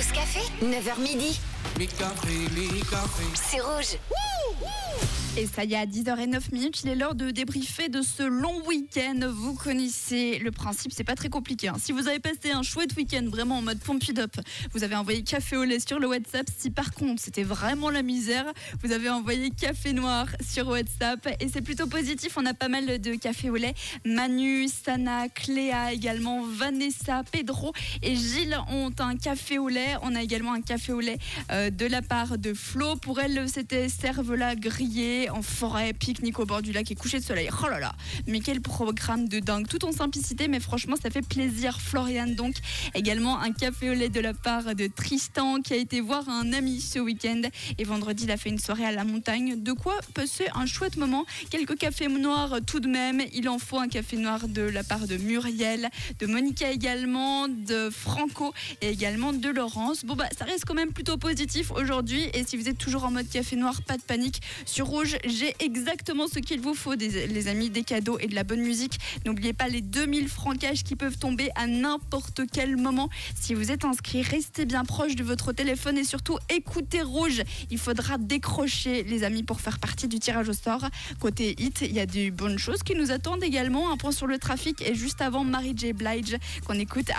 Pause café, 9h midi. C'est rouge. Et ça y est, à 10h09, il est l'heure de débriefer de ce long week-end. Vous connaissez le principe, c'est pas très compliqué. Si vous avez passé un chouette week-end, vraiment en mode pump it up, vous avez envoyé café au lait sur le WhatsApp. Si par contre c'était vraiment la misère, vous avez envoyé café noir sur WhatsApp. Et c'est plutôt positif, on a pas mal de café au lait. Manu, Sana, Cléa également, Vanessa, Pedro et Gilles ont un café au lait. On a également un café au lait de la part de Flo. Pour elle, c'était cervelas grillé en forêt, pique-nique au bord du lac et coucher de soleil. Oh là là, mais quel programme de dingue, tout en simplicité, mais franchement ça fait plaisir. Florian donc, également un café au lait de la part de Tristan qui a été voir un ami ce week-end et vendredi il a fait une soirée à la montagne, de quoi passer un chouette moment. Quelques cafés noirs tout de même, il en faut un café noir de la part de Muriel, de Monica également, de Franco et également de Laurence. Bon ça reste quand même plutôt positif aujourd'hui, et si vous êtes toujours en mode café noir, pas de panique, sur Rouge j'ai exactement ce qu'il vous faut, les amis, des cadeaux et de la bonne musique. N'oubliez pas les 2000 francs cash qui peuvent tomber à n'importe quel moment. Si vous êtes inscrit, restez bien proche de votre téléphone et surtout écoutez Rouge. Il faudra décrocher, les amis, pour faire partie du tirage au sort. Côté hit, il y a des bonnes choses qui nous attendent également. Un point sur le trafic et juste avant Mary J. Blige qu'on écoute